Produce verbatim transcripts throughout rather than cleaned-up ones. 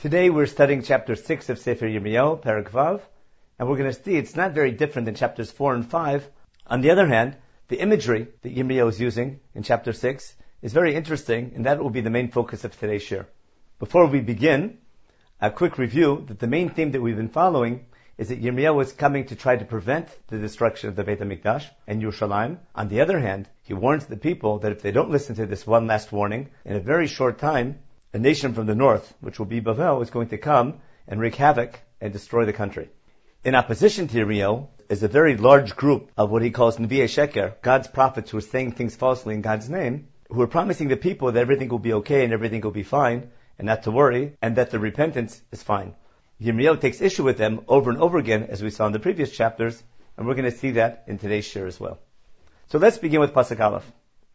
Today we're studying chapter six of Sefer Yirmiyahu, Perek Vav, and we're going to see it's not very different than chapters four and five. On the other hand, the imagery that Yirmiyahu is using in chapter six is very interesting, and that will be the main focus of today's shir. Before we begin, a quick review that the main theme that we've been following is that Yirmiyahu is coming to try to prevent the destruction of the Beit HaMikdash and Yerushalayim. On the other hand, he warns the people that if they don't listen to this one last warning, in a very short time, a nation from the north, which will be Bavel, is going to come and wreak havoc and destroy the country. In opposition to Yirmiyahu is a very large group of what he calls Nevi'ei Sheker, God's prophets who are saying things falsely in God's name, who are promising the people that everything will be okay and everything will be fine, and not to worry, and that the repentance is fine. Yirmiyahu takes issue with them over and over again, as we saw in the previous chapters, and we're going to see that in today's shir as well. So let's begin with Pasuk Aleph.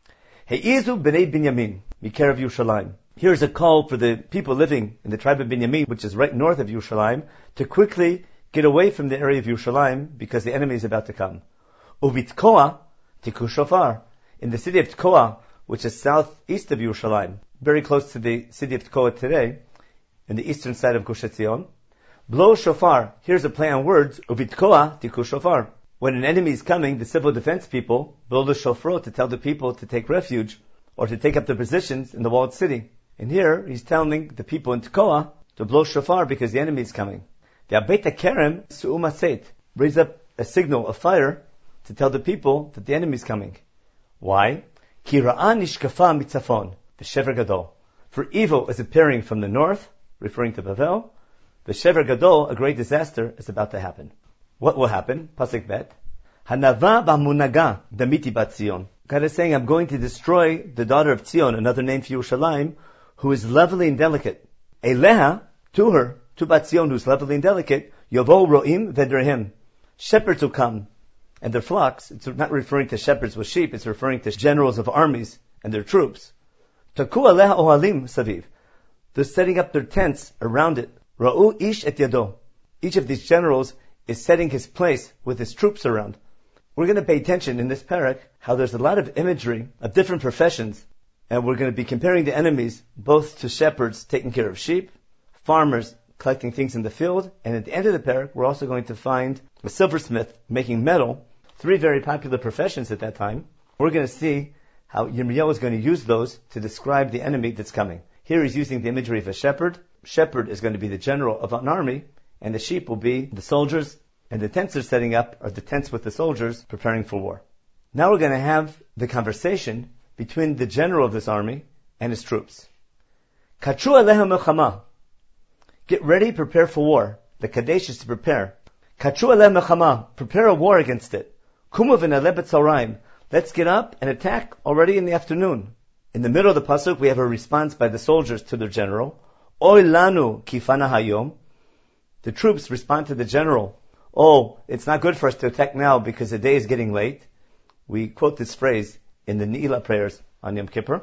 Heizu b'nei Binyamin, mikerav Yerushalayim. Here's a call for the people living in the tribe of Binyamin, which is right north of Yerushalayim, to quickly get away from the area of Yerushalayim because the enemy is about to come. Uvitkoa tiku shofar. In the city of Tkoa, which is southeast of Yerushalayim, very close to the city of Tkoa today, in the eastern side of Gush Etzion, blow shofar. Here's a play on words. Uvitkoa tiku shofar. When an enemy is coming, the civil defense people blow the shofar to tell the people to take refuge or to take up their positions in the walled city. And here, he's telling the people in Tekoa to blow shofar because the enemy is coming. The Abeta Kerem Su'uma Seit, raise up a signal of fire to tell the people that the enemy is coming. Why? Ki ra'a nishkafa mitzafon, the Shever Gadol. For evil is appearing from the north, referring to Bavel. The Shever Gadol, a great disaster, is about to happen. What will happen? Pasuk Bet. Hanava ba'munaga damiti bat Zion. God is saying, I'm going to destroy the daughter of Zion, another name for Yerushalayim, who is lovely and delicate. Eleha, to her, to Bat Zion, who's lovely and delicate, Yovo ro'im vedrahim. Shepherds will come, and their flocks. It's not referring to shepherds with sheep, it's referring to generals of armies and their troops. Taku aleha ohalim saviv. They're setting up their tents around it. Ra'u ish et yado. Each of these generals is setting his place with his troops around. We're going to pay attention in this parak how there's a lot of imagery of different professions. And we're going to be comparing the enemies both to shepherds taking care of sheep, farmers collecting things in the field, and at the end of the parak, we're also going to find a silversmith making metal, three very popular professions at that time. We're going to see how Yirmiyahu is going to use those to describe the enemy that's coming. Here he's using the imagery of a shepherd. Shepherd is going to be the general of an army, and the sheep will be the soldiers, and the tents they're setting up are the tents with the soldiers preparing for war. Now we're going to have the conversation between the general of this army and his troops. Katru aleha melchama. Get ready, prepare for war. The kadesh is to prepare. Katru aleha melchama. Prepare a war against it. Kumu v'naleh b'tzaraim. Let's get up and attack already in the afternoon. In the middle of the pasuk, we have a response by the soldiers to their general. Oy lanu kifana hayom. The troops respond to the general. Oh, it's not good for us to attack now because the day is getting late. We quote this phrase in the Ne'ilah prayers on Yom Kippur.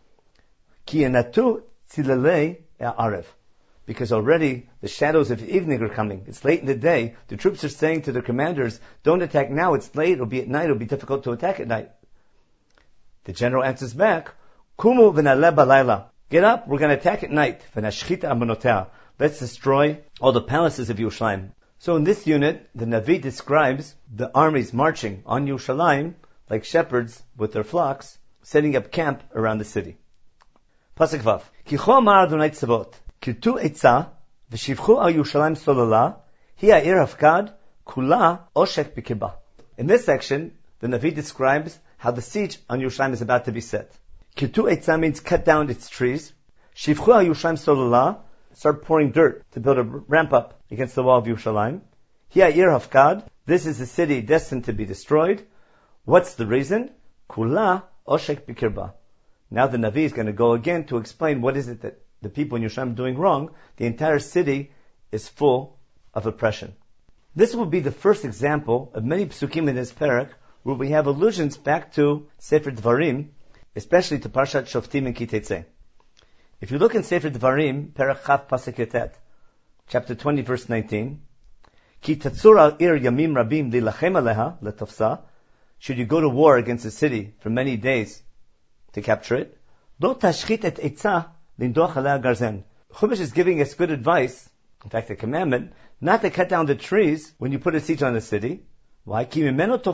Ki yanatu tzilalei ha'arev. Because already the shadows of evening are coming. It's late in the day. The troops are saying to their commanders, don't attack now, it's late, it'll be at night, it'll be difficult to attack at night. The general answers back, Kumu v'naleh balayla. Get up, we're going to attack at night. V'nashchita amonotea. Let's destroy all the palaces of Yerushalayim. So in this unit, the Navi describes the armies marching on Yerushalayim like shepherds with their flocks, setting up camp around the city. Pasuk Vav. Kicho amar Adonai Tzavot, kirtu etza, v'shivchu al Yerushalayim solala, hi ha'ir hafkad, kula oshek b'kirba. In this section, the Navi describes how the siege on Yerushalayim is about to be set. Kirtu etza means cut down its trees. Shivchu al Yerushalayim solala, start pouring dirt to build a ramp up against the wall of Yerushalayim. Hi ha'ir hafkad, this is a city destined to be destroyed. What's the reason? Kula oshek b'kirba. Now the Navi is going to go again to explain what is it that the people in Yerushalayim are doing wrong. The entire city is full of oppression. This will be the first example of many psukim in this parak where we have allusions back to Sefer Dvarim, especially to Parshat Shoftim and Ki Tetzei. If you look in Sefer Dvarim, parak Chaf Pasuk Yotet, chapter twenty, verse nineteen, Ki tatzur al ir yamim rabim lilachem aleha letofsa. Should you go to war against a city for many days to capture it, lo tashchit et etza lindoch alei garzen. Chumash is giving us good advice, in fact a commandment, not to cut down the trees when you put a siege on the city. Why? You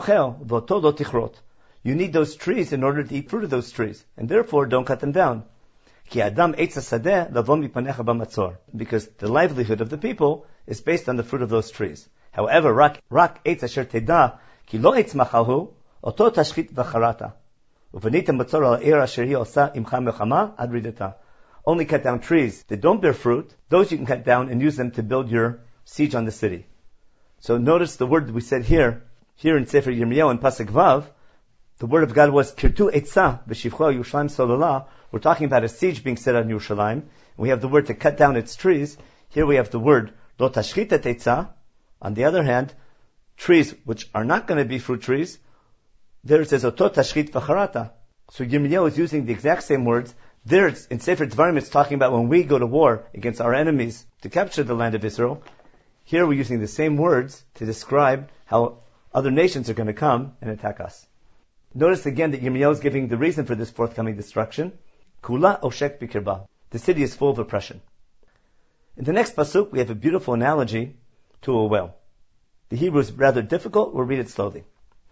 need those trees in order to eat fruit of those trees, and therefore don't cut them down. Because the livelihood of the people is based on the fruit of those trees. However, rak rak eitz asher teda ki lo eitz machalhu oto tashchit v'charata uvenitem batzor al eir asher hi osa imcha melchama ad ridata. Only cut down trees that don't bear fruit. Those you can cut down and use them to build your siege on the city. So notice the word that we said here, here in Sefer Yirmiyahu in Pasuk Vav, the word of God was kirtu etza v'shivcho Yerushalayim sololah. We're talking about a siege being set on Yerushalayim. We have the word to cut down its trees. Here we have the word lo tashchit et etza. On the other hand, trees which are not going to be fruit trees, there it says oto tashchit v'charata. So Yirmiyahu is using the exact same words. There it's, in Sefer Dvarim it's talking about when we go to war against our enemies to capture the land of Israel. Here we're using the same words to describe how other nations are going to come and attack us. Notice again that Yirmiyahu is giving the reason for this forthcoming destruction. Kula oshek bikirba. The city is full of oppression. In the next pasuk, we have a beautiful analogy to a well. The Hebrew is rather difficult. We'll read it slowly.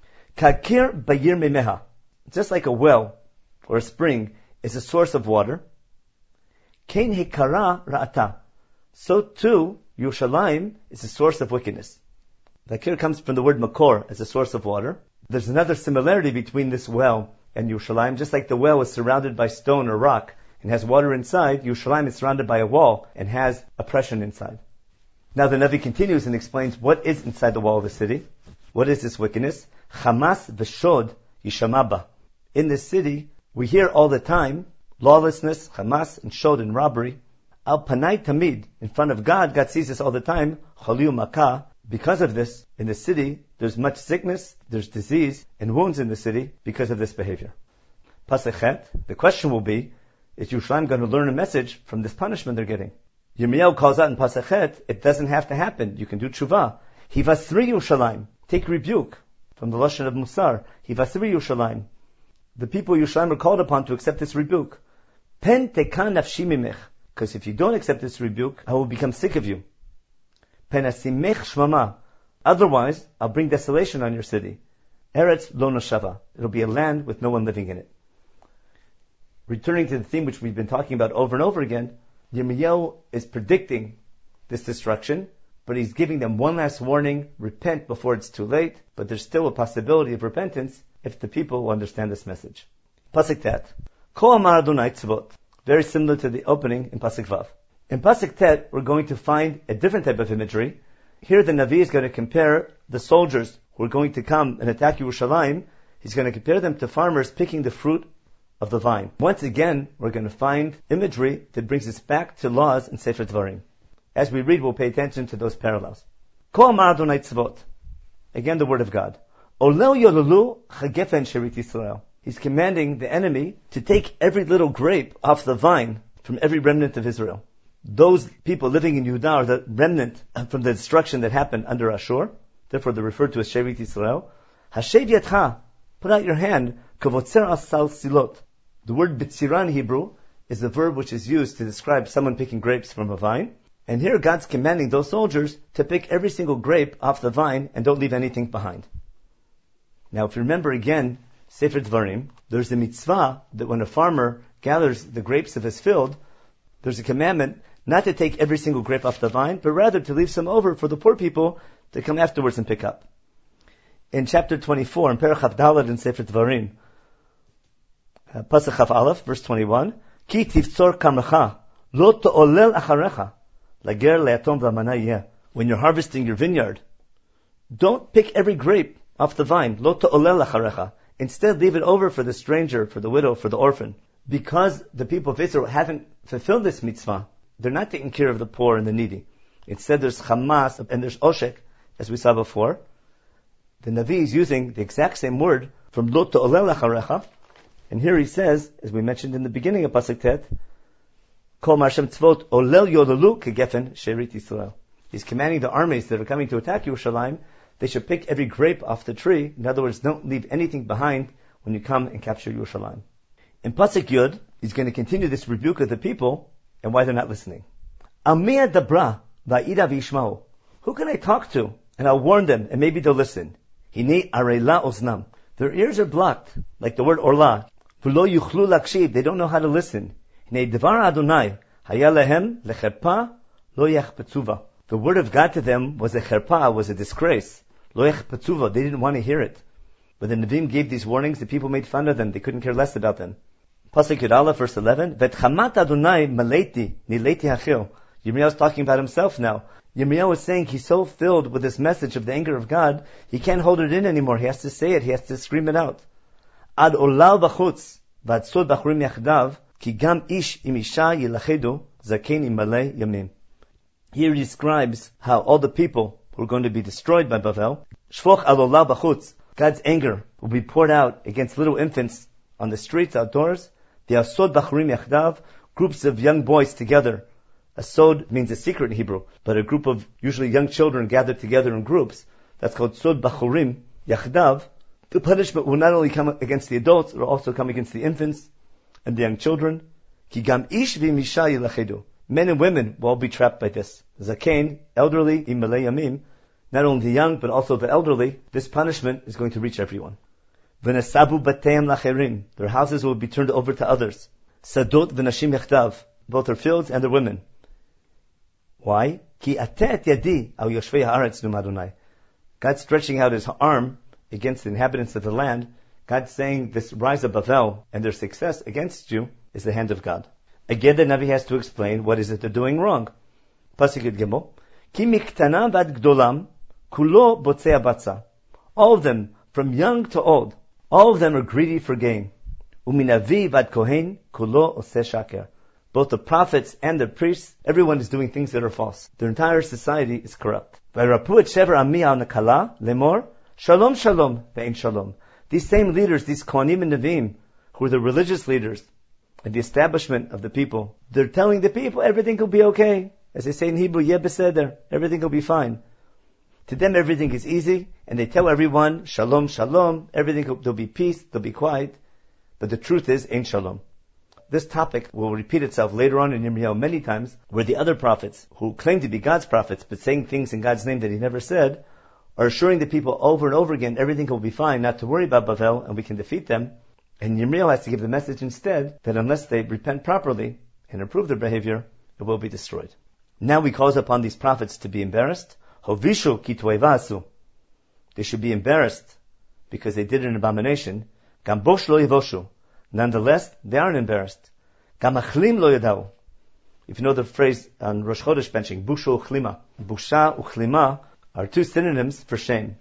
Kakir bayir memeha. Just like a well or a spring is a source of water. Kein hikara ra'ata. So too, Yerushalayim is a source of wickedness. Kakir comes from the word makor as a source of water. There's another similarity between this well and Yerushalayim. Just like the well is surrounded by stone or rock and has water inside, Yerushalayim is surrounded by a wall and has oppression inside. Now the Navi continues and explains what is inside the wall of the city. What is this wickedness? Hamas v'shod yishamaba. In this city, we hear all the time lawlessness, Hamas, and shod and robbery. Al panai tamid, in front of God, God sees this all the time. Chaliu makah. Because of this, in the city, there's much sickness, there's disease, and wounds in the city because of this behavior. Pasachet, the question will be, is Yerushalayim going to learn a message from this punishment they're getting? Yirmiyahu calls out in Pasachet, it doesn't have to happen. You can do tshuva. Hivasri Yerushalayim. Take rebuke from the lashon of Musar. Hivasri Yerushalayim. The people of Yerushalayim are called upon to accept this rebuke. Pen tekan nafshi mimech. Because if you don't accept this rebuke, I will become sick of you. Pen asimech shmama. Otherwise, I'll bring desolation on your city. Eretz lo noshava. It'll be a land with no one living in it. Returning to the theme which we've been talking about over and over again, Yirmiyahu is predicting this destruction, but he's giving them one last warning: repent before it's too late. But there's still a possibility of repentance if the people will understand this message. Pasuk Tet. Ko amar Adonai tzvot. Very similar to the opening in Pasuk Vav. In Pasuk Tet, we're going to find a different type of imagery. Here the Navi is going to compare the soldiers who are going to come and attack Yerushalayim. He's going to compare them to farmers picking the fruit of the vine. Once again, we're going to find imagery that brings us back to laws in Sefer Dvarim. As we read, we'll pay attention to those parallels. Ko amar Adonai tzvot. Again, the word of God. Oleu yolulu chagefen sherit Yisrael. He's commanding the enemy to take every little grape off the vine from every remnant of Israel. Those people living in Yehudah are the remnant from the destruction that happened under Ashur. Therefore, they're referred to as sherit Yisrael. Hashev yadcha. Put out your hand. Kavotzer asal silot. The word bitzira in Hebrew is the verb which is used to describe someone picking grapes from a vine. And here God's commanding those soldiers to pick every single grape off the vine and don't leave anything behind. Now if you remember again, Sefer Dvarim, there's a mitzvah that when a farmer gathers the grapes of his field, there's a commandment not to take every single grape off the vine, but rather to leave some over for the poor people to come afterwards and pick up. In chapter twenty-four, in Perach Havdalet in Sefer Dvarim, uh, Pasuk Chaf Aleph, verse twenty-one, Ki tivtzor kamracha, lo to'olel acharecha, lager le'atom v'amana yeh. When you're harvesting your vineyard, don't pick every grape off the vine, lo to'olel acharecha. Instead, leave it over for the stranger, for the widow, for the orphan. Because the people of Israel haven't fulfilled this mitzvah, they're not taking care of the poor and the needy. Instead, there's Hamas and there's Oshek, as we saw before. The Navi is using the exact same word from Lo To'olel Acharecha. And here he says, as we mentioned in the beginning of Pasuk Tet, Kol Marshem Tzvot Olel Yodelu Kegefen Sherit Yisrael. He's commanding the armies that are coming to attack Yerushalayim, they should pick every grape off the tree. In other words, don't leave anything behind when you come and capture Yerushalayim. In Pasuk Yud, he's going to continue this rebuke of the people and why they're not listening. Amia dabra va'ida v'ishma'u. Who can I talk to? And I'll warn them, and maybe they'll listen. Hine arela oznam. Their ears are blocked, like the word orla. V'lo yuchlu lakshiv. They don't know how to listen. Hine dvar Adonai haya lehem lecherpa lo yachpetzuva. The word of God to them was a cherpa, was a disgrace. Lo yachpetzuva. They didn't want to hear it. When the Nevi'im gave these warnings, the people made fun of them. They couldn't care less about them. Pasuk Yud Aleph, verse eleven. V'tchamat Adonai maleti nileti hachil. Yirmiyahu is talking about himself now. Yirmiyahu is saying he's so filled with this message of the anger of God, he can't hold it in anymore. He has to say it. He has to scream it out. Ad olal b'chutz v'ad sod b'churim yachdav ki gam ish im isha yilachedu zaken im malei yamim. Here he describes how all the people who are going to be destroyed by Bavel, shfoch al olal b'chutz, God's anger will be poured out against little infants on the streets outdoors. The asod b'churim yachdav, groups of young boys together. A sod means a secret in Hebrew, but a group of usually young children gathered together in groups. That's called sod b'churim yachdav. The punishment will not only come against the adults, it will also come against the infants and the young children. Ki gam ish v'misha yilachedu. Men and women will all be trapped by this. Zaken, elderly, im malei yamim, not only the young, but also the elderly. This punishment is going to reach everyone. V'nesabu bateim lacherim. Their houses will be turned over to others. Sadot v'nashim yachdav. Both their fields and their women. Why? Ki atet yadi al yoshvei haaretz num Adonai. God's stretching out his arm against the inhabitants of the land. God's saying this rise of Bavel and their success against you is the hand of God. Again, the Navi has to explain what is it they're doing wrong. Pasuk Yud Gimel. Ki miktana vad gdolam kulo botzei batza. All of them, from young to old, all of them are greedy for gain. Uminavi vad kohen kulo oseh shaker. Both the prophets and the priests, everyone is doing things that are false. Their entire society is corrupt. V'rapu et shever ami al nekala lemor shalom shalom ve'ein shalom. These same leaders, these kohanim and nevi'im, who are the religious leaders and the establishment of the people, they're telling the people everything will be okay. As they say in Hebrew, yeh beseder, everything will be fine. To them everything is easy, and they tell everyone shalom shalom, everything will, there'll be peace, there'll be quiet. But the truth is, ein shalom. This topic will repeat itself later on in Yirmiyahu many times, where the other prophets, who claim to be God's prophets, but saying things in God's name that he never said, are assuring the people over and over again, everything will be fine, not to worry about Bavel, and we can defeat them. And Yirmiyahu has to give the message instead, that unless they repent properly and improve their behavior, it will be destroyed. Now we cause upon these prophets to be embarrassed. Hovishu ki toevasu. They should be embarrassed, because they did an abomination. Gambosh lo yivoshu. Nonetheless, they aren't embarrassed. Gamachlim lo yadau. If you know the phrase on Rosh Chodesh benching, busha uchlima. Busha uchlima are two synonyms for shame.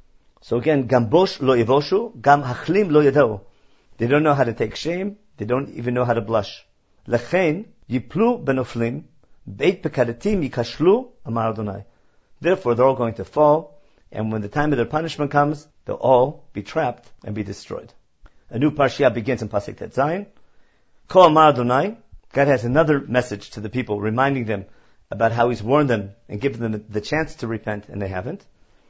So again, gambosh lo yivoshu, gam hachlim lo yadau. They don't know how to take shame. They don't even know how to blush. Lechein yiplu benoflim, beit pekadatim yikashlu amar Adonai. Therefore, they're all going to fall, and when the time of their punishment comes, they'll all be trapped and be destroyed. A new parsha begins in Pasuk Tet Zayin. Kol Amar Adonai. God has another message to the people, reminding them about how He's warned them and given them the chance to repent, and they haven't.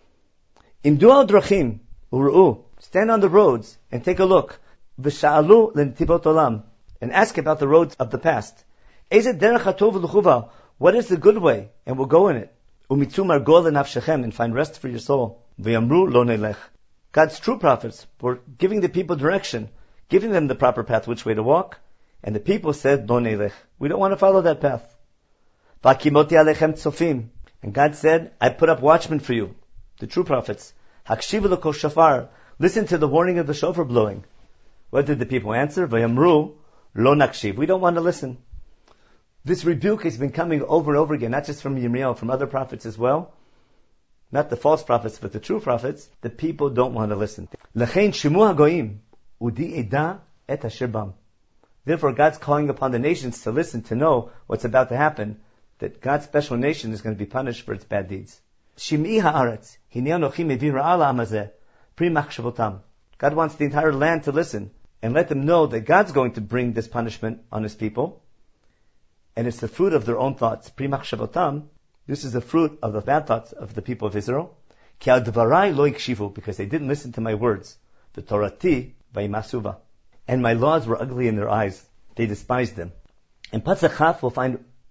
Imdu al drachim u'ru'u. Stand on the roads and take a look. V'sha'alu l'netivot olam. And ask about the roads of the past. Ezet derech hatov l'chuva. What is the good way? And we'll go in it. Umitzu margol l'nafshechem. And find rest for your soul. V'yamru lo nelech. God's true prophets were giving the people direction, giving them the proper path, which way to walk, and the people said, "Lo nelech." We don't want to follow that path. V'akimoti alechem tzofim. And God said, I put up watchmen for you, the true prophets. Hakshivu l'kol shofar. Listen to the warning of the shofar blowing. What did the people answer? V'yamru lo nakshiv. We don't want to listen. This rebuke has been coming over and over again, not just from Yirmiyahu, from other prophets as well. Not the false prophets, but the true prophets. The people don't want to listen. Lechein shimu hagoyim udi eda et asher bam. Therefore, God's calling upon the nations to listen, to know what's about to happen, that God's special nation is going to be punished for its bad deeds. Shim'i ha'aretz hinei anochi mevi ra'a la'am hazeh pri machshavotam. God wants the entire land to listen and let them know that God's going to bring this punishment on His people, and it's the fruit of their own thoughts. Pri machshavotam. This is the fruit of the bad thoughts of the people of Israel. Ki al dvarai lo yikshivu, because they didn't listen to my words. The Torati vayimasuva. And my laws were ugly in their eyes. They despised them. In Pasuk Chaf, we'll find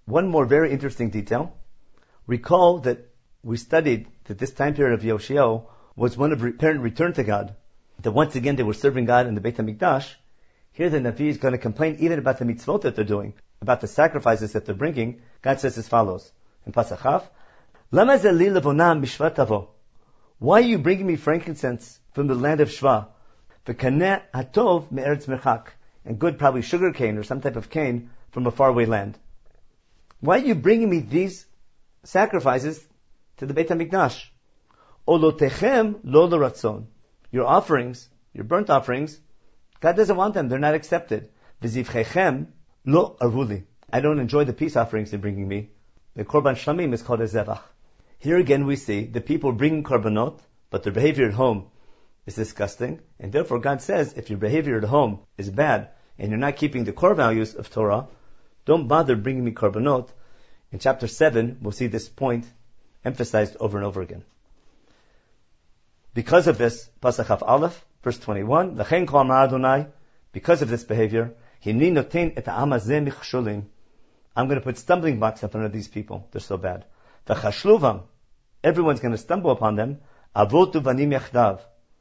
one more very interesting detail. Recall that we studied that this time period of Yoshio was one of apparent return to God. That once again they were serving God in the Beit HaMikdash. Here the Navi is going to complain even about the mitzvot that they're doing, about the sacrifices that they're bringing. God says as follows in Pasach Lama ze li levonam mishvat tavo. Why are you bringing me frankincense from the land of Shva? V'kaneh hatov me'eretz merchak. And good, probably sugar cane or some type of cane from a faraway land. Why are you bringing me these sacrifices to the Beit HaMikdash? Olotechem lo l'ratzon. Your offerings, your burnt offerings, God doesn't want them. They're not accepted. V'zivchechem lo arvuli. I don't enjoy the peace offerings they're bringing me. The korban shlamim is called a zevach. Here again we see the people bringing korbanot, but their behavior at home is disgusting. And therefore God says, if your behavior at home is bad, and you're not keeping the core values of Torah, don't bother bringing me korbanot. In chapter seven, we'll see this point emphasized over and over again. Because of this, Pasach Chaf Aleph, verse twenty-one, L'chein kol amar Adonai, because of this behavior, Hinni noten et ha'am hazeh michshulim. I'm going to put stumbling blocks in front of these people. They're so bad. V'chashluvam. Everyone's going to stumble upon them. Avot uvanim yachdav.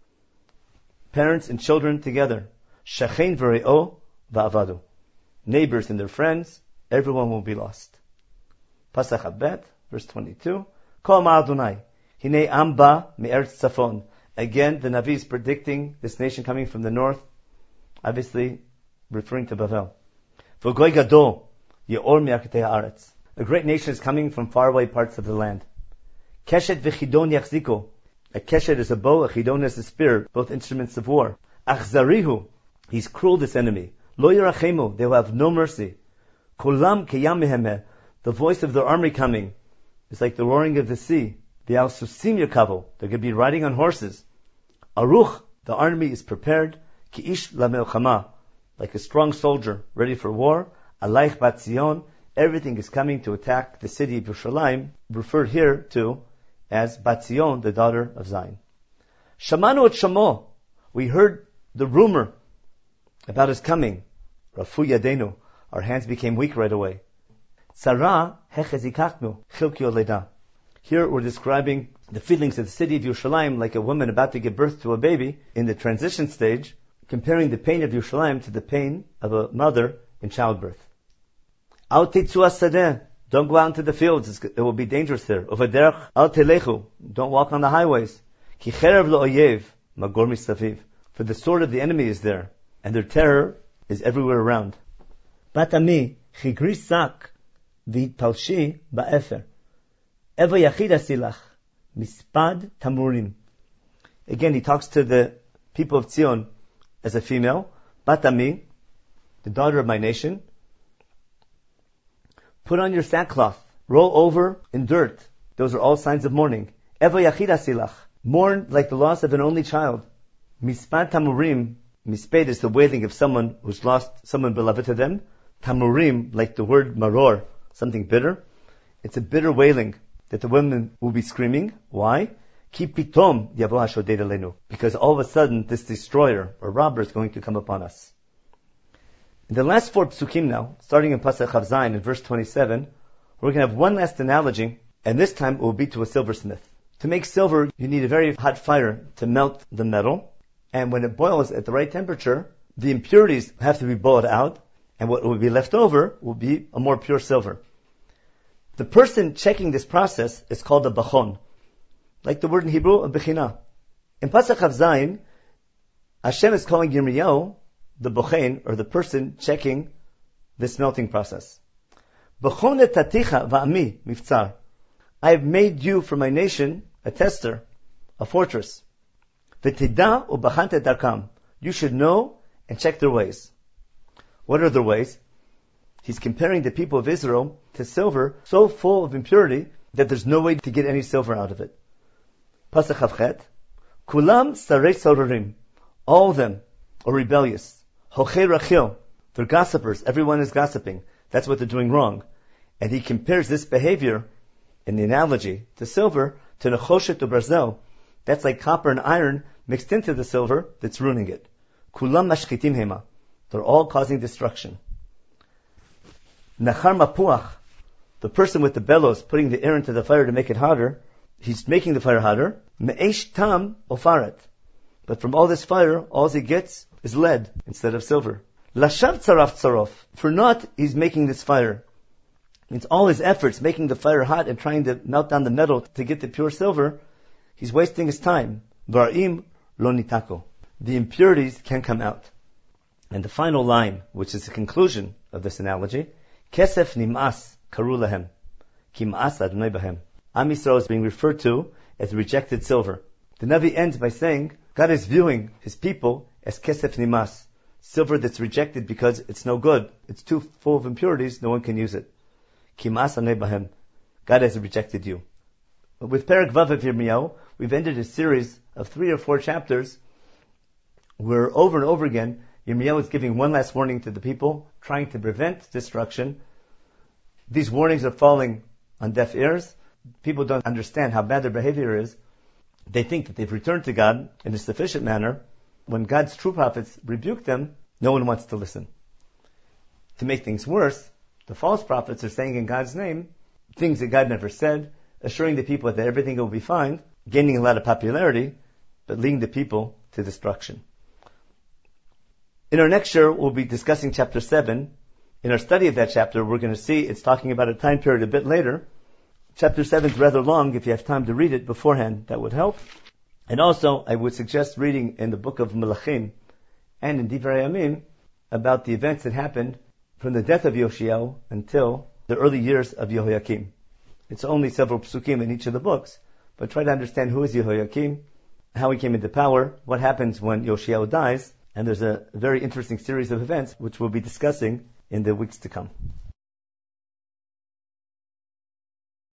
Parents and children together. Shechein v're'o va'avadu. Neighbors and their friends, everyone will be lost. Pasach Habet, verse twenty-two. Kol amar Adonai. Hinei amba me'eretz tzafon. Again, the Navi is predicting this nation coming from the north, obviously referring to Bavel. V'goy gadol ye'or me'arketei haaretz. A great nation is coming from faraway parts of the land. Keshet v'chidon yachziko. A keshet is a bow, a chidon is a spear, both instruments of war. Achzarihu. He's cruel, this enemy. Lo yirachemu. They will have no mercy. Kolam keyam mehemeh. The voice of their army coming is like the roaring of the sea. The al-susim yirkavo. They're going to be riding on horses. Aruch. The army is prepared. Ki'ish lamelchama. Like a strong soldier, ready for war. Alaych bat Zion. Everything is coming to attack the city of Yerushalayim, referred here to as Bat Zion, the daughter of Zion. Shamanu et shamo. We heard the rumor about his coming. Rafu yadenu. Our hands became weak right away. Tzara hechezikachnu chilkio leda. Here we're describing the feelings of the city of Yerushalayim like a woman about to give birth to a baby in the transition stage, comparing the pain of Yerushalayim to the pain of a mother in childbirth. Al titzu asadeh. Don't go out into the fields. It will be dangerous there. Uvaderech al telechu. Don't walk on the highways. Ki cherev lo'oyev magor misaviv. For the sword of the enemy is there, and their terror is everywhere around. Batami chigri sak v'talshi ba'efer. Eva yachid asilach mispad tamurim. Again, he talks to the people of Zion as a female. Batami, the daughter of my nation. Put on your sackcloth. Roll over in dirt. Those are all signs of mourning. Eva yachid asilach. Mourn like the loss of an only child. Mispad tamurim. Mispad is the wailing of someone who's lost someone beloved to them. Tamurim, like the word maror, something bitter. It's a bitter wailing that the women will be screaming. Why? Ki pitom yavo hashoded elenu. Because all of a sudden this destroyer or robber is going to come upon us. In the last four psukim now, starting in Pasach Chav Zayin in verse twenty-seven, we're going to have one last analogy, and this time it will be to a silversmith. To make silver, you need a very hot fire to melt the metal, and when it boils at the right temperature, the impurities have to be boiled out, and what will be left over will be a more pure silver. The person checking this process is called a bachon, like the word in Hebrew, a bechina. In Pasach Chav Zayin, Hashem is calling Yirmiyahu the bochen, or the person checking this melting process. Bachon et taticha va'ami miftzar. I have made you for my nation a tester, a fortress. V'tida ubachante darkam. You should know and check their ways. What are their ways? He's comparing the people of Israel to silver so full of impurity that there's no way to get any silver out of it. Pasach Chavchet. Kulam sarei sorarim. All of them are rebellious. Hochei rachil. They're gossipers. Everyone is gossiping. That's what they're doing wrong. And he compares this behavior, in the analogy, to silver, to nechoshet u'barzel. That's like copper and iron mixed into the silver that's ruining it. Kulam mashchitim hema. They're all causing destruction. Nachar mapuach the person with the bellows putting the air into the fire to make it hotter, he's making the fire hotter. Me'esh tam ofaret. But from all this fire, all he gets is lead instead of silver. Lashav tzaraf tzarof. For naught, he's making this fire. Means all his efforts making the fire hot and trying to melt down the metal to get the pure silver, he's wasting his time. Vara'im lo nitako. The impurities can come out. And the final line, which is the conclusion of this analogy, Kesef nimas karu lahem, ki ma'as Adonai bahem. Am Yisrael is being referred to as rejected silver. The Navi ends by saying, God is viewing his people as kesef nimas, silver that's rejected because it's no good. It's too full of impurities, no one can use it. Ki ma'as Adonai bahem. God has rejected you. With Perek Vav of Yirmiyahu, we've ended a series of three or four chapters where over and over again, Yirmiyahu is giving one last warning to the people, trying to prevent destruction. These warnings are falling on deaf ears. People don't understand how bad their behavior is. They think that they've returned to God in a sufficient manner. When God's true prophets rebuke them, no one wants to listen. To make things worse, the false prophets are saying in God's name things that God never said, assuring the people that everything will be fine, gaining a lot of popularity, but leading the people to destruction. In our next year, we'll be discussing chapter seven. In our study of that chapter, we're going to see it's talking about a time period a bit later. Chapter seven is rather long. If you have time to read it beforehand, that would help. And also, I would suggest reading in the book of Melachim and in Divrei Yamim about the events that happened from the death of Yoshiyahu until the early years of Yehoiakim. It's only several psukim in each of the books, but try to understand who is Yehoiakim, how he came into power, what happens when Yoshiyahu dies, and there's a very interesting series of events which we'll be discussing in the weeks to come.